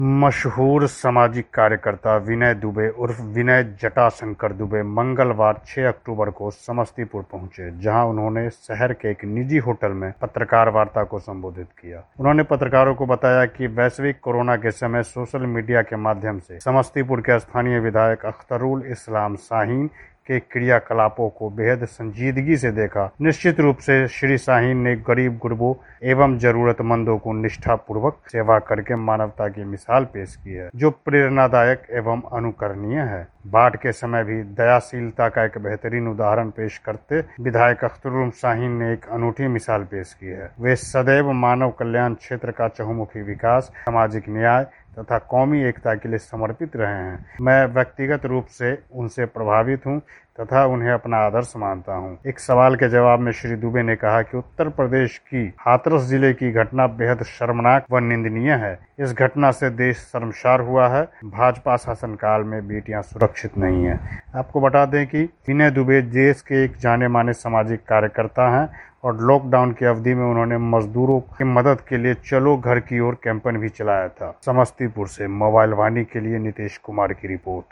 मशहूर सामाजिक कार्यकर्ता विनय दुबे उर्फ विनय जटाशंकर दुबे मंगलवार 6 अक्टूबर को समस्तीपुर पहुंचे, जहां उन्होंने शहर के एक निजी होटल में पत्रकार वार्ता को संबोधित किया। उन्होंने पत्रकारों को बताया कि वैश्विक कोरोना के समय सोशल मीडिया के माध्यम से समस्तीपुर के स्थानीय विधायक अख्तरुल इस्लाम शाहीन के क्रियाकलापों को बेहद संजीदगी से देखा। निश्चित रूप से श्री शाहीन ने गरीब गुरबों एवं जरूरतमंदों को निष्ठापूर्वक सेवा करके मानवता की मिसाल पेश की है, जो प्रेरणादायक एवं अनुकरणीय है। बाढ़ के समय भी दयाशीलता का एक बेहतरीन उदाहरण पेश करते विधायक अख्तरुल शाहीन ने एक अनूठी मिसाल पेश की है। वे सदैव मानव कल्याण, क्षेत्र का चहुमुखी विकास, सामाजिक न्याय तथा कौमी एकता के लिए समर्पित रहे हैं। मैं व्यक्तिगत रूप से उनसे प्रभावित हूं तथा उन्हें अपना आदर्श मानता हूं। एक सवाल के जवाब में श्री दुबे ने कहा कि उत्तर प्रदेश की हाथरस जिले की घटना बेहद शर्मनाक व निंदनीय है। इस घटना से देश शर्मसार हुआ है। भाजपा शासनकाल में बेटियां सुरक्षित नहीं है। आपको बता दें कि विनय दुबे देश के एक जाने माने सामाजिक कार्यकर्ता हैं और लॉकडाउन की अवधि में उन्होंने मजदूरों की मदद के लिए चलो घर की ओर कैंपेन भी चलाया था। समस्तीपुर से मोबाइल वाणी के लिए नीतीश कुमार की रिपोर्ट।